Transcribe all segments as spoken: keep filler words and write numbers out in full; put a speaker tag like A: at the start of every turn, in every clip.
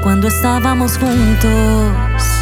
A: cuando estábamos juntos.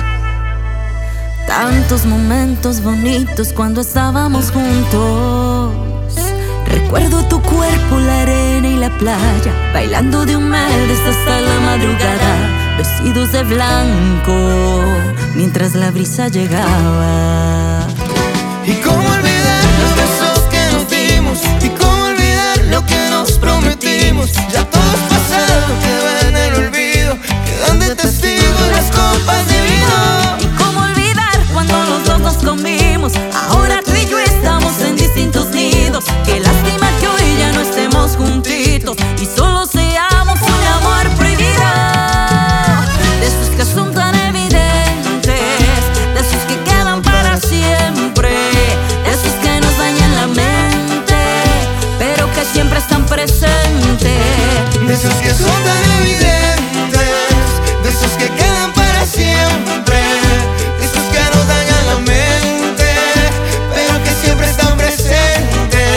A: Tantos momentos bonitos cuando estábamos juntos. Recuerdo tu cuerpo, la arena y la playa, bailando de humedades hasta la madrugada, vestidos de blanco mientras la brisa llegaba.
B: Y cómo olvidar los besos que nos dimos, y cómo olvidar lo que nos prometimos. Ya todo es pasado, quedó en el olvido, quedan de testigos las copas de vino.
A: Y cómo olvidar cuando los dos nos comimos. Ahora tú y yo estamos en distintos nidos. Qué lástima que hoy ya no estemos juntitos y solo seamos un amor prohibido. De esos que son tan evidentes, de esos que quedan para siempre, de esos que nos dañan la mente, pero que siempre están presentes.
B: De esos que son tan evidentes, de esos que quedan para siempre, de esos que nos dañan la mente, pero que siempre están presentes.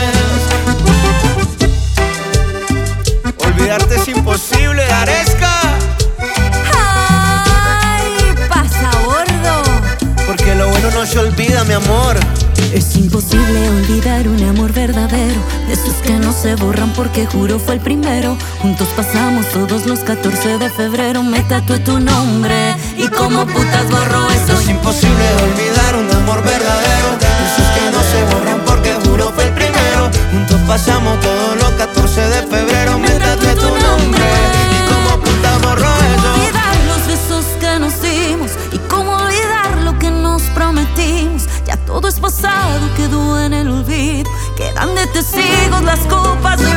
B: Olvidarte es imposible, Aresca.
A: Ay, pasa gordo.
B: Porque lo bueno no se olvida, mi amor.
A: Es imposible olvidar un amor verdadero, de esos que no se borran porque juro fue el primero. Juntos pasamos todos los catorce de febrero, me tatué tu nombre y como putas borro eso.
B: Es imposible olvidar un amor verdadero, de esos que no se borran porque juro fue el primero. Juntos pasamos todos los catorce de febrero, me tatué tu nombre y como putas borro eso.
A: Olvidar los besos que nos dimos y cómo olvidar lo que nos prometimos. Ya todo es pasado, quedó en el olvido, quedan de testigos las copas de